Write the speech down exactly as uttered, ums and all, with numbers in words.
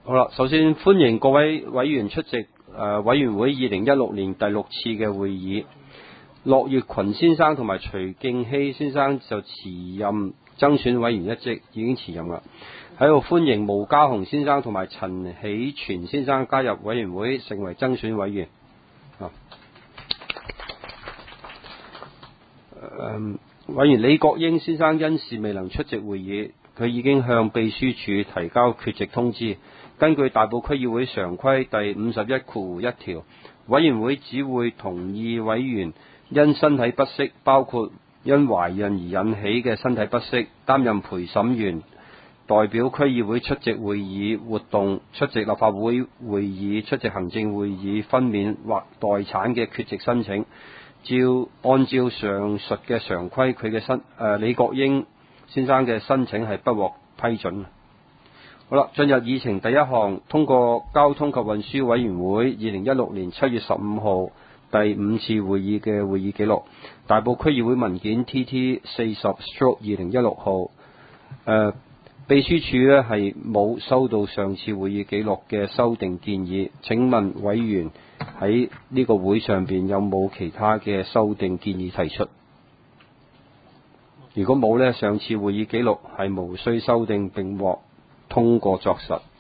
好啦，首先歡迎各位委員出席誒、呃、委員會二零一六年第六次嘅會議。駱月群先生同埋徐敬希先生就辭任增選委員一職，已經辭任啦。喺度歡迎毛家雄先生同埋陳喜全先生加入委員會，成為增選委員。啊呃、委員李國英先生因事未能出席會議，佢已經向秘書處提交缺席通知。根據大埔區議會常規第五十一括一條，委員會只會同意委員因身體不適，包括因懷孕而引起嘅身體不適，擔任陪審員，代表區議會出席會議活動、出席立法會會議、出席行政會議分娩或待產嘅缺席申請。照按照上述嘅常規，佢嘅申誒李國英先生嘅申請係不獲批准。好啦，進入議程第一項，通過交通及運輸委員會二零一六年七月十五號第五次會議嘅會議記錄，大埔區議會文件 T T 四十 stroke 二零一六號。誒、呃，秘書處咧係冇收到上次會議記錄嘅修訂建議。請問委員喺呢個會上邊有冇其他嘅修訂建議提出？如果冇呢，上次會議記錄係無需修訂並獲通過作實。